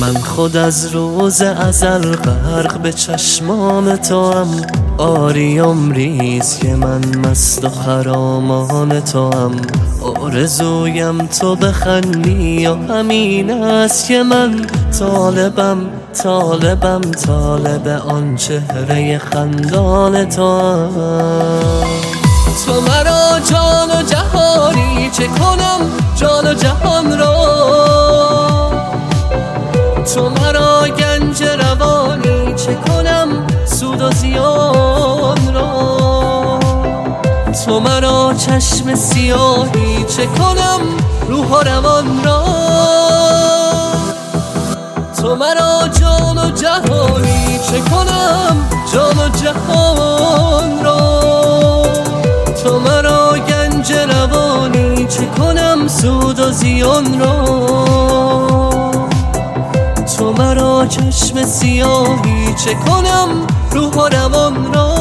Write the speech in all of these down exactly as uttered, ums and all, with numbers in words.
من خود از روز ازل غرق به چشمان توام. آری عمریست که من مست و خرامان توام. آرزویم تو بخندی و همین است که من طالبم طالبم طالب آن چهره خندان توام. تو مرا جان و جهانی چه کنم جان و جهان را. تو مرا گنج روانی چه کنم سود و زیان را. تو مرا چشم سیاهی چه کنم روح و روان را. تو مرا جان و جهانی چه کنم جان و جهان را. تو مرا گنج روانی چه کنم سود و زیان را. تو مرا چشم سیاهی چه کنم روح و روان را.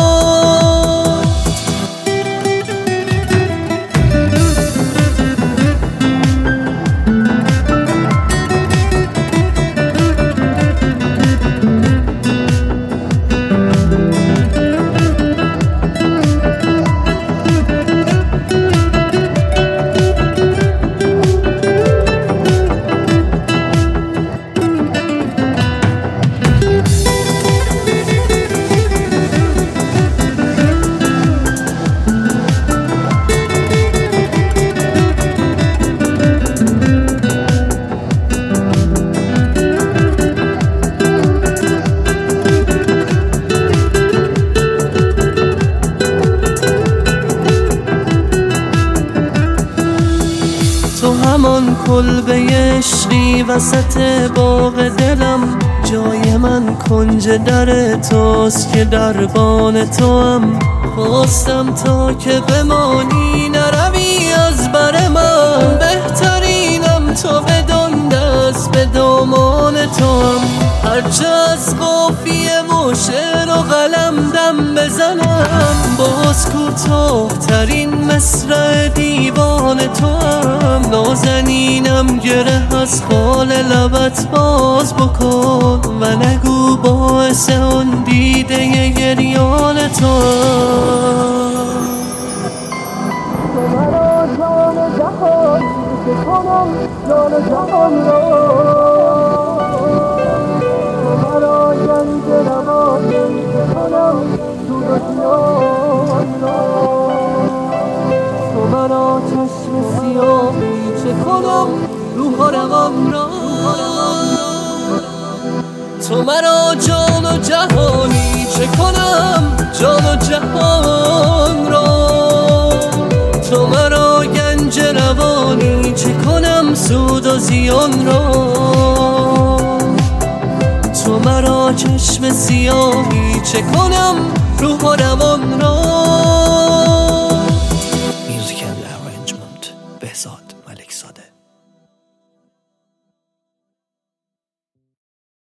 تو همان کلبه عشقی وسط باغ دلم. جای من کنج در توست که دربان توام. خواستم تا که بمانی نروی از بر من. بهترینم تو بدان دست به دامان توام. هرچه از قافیه و شعر و قلم دم بزنم. باز کوتاه ترین مصرع دیوان توام. نازنینم گره از خال لبت باز بکن و نگو باعث آن دیده گریان توام. تو مرا جان جهان چه کنم جان جهان را. تو مرا گنج روانی چه کنم سود و زیان را. تو مرا چشم سیاهی چه کنم روح و روان را. تو مرا جان و جهانی چه کنم جان و جهان را. تو مرا گنج روانی چه کنم سود و زیان را. تو مرا چشم سیاهی چه کنم روح و روان را.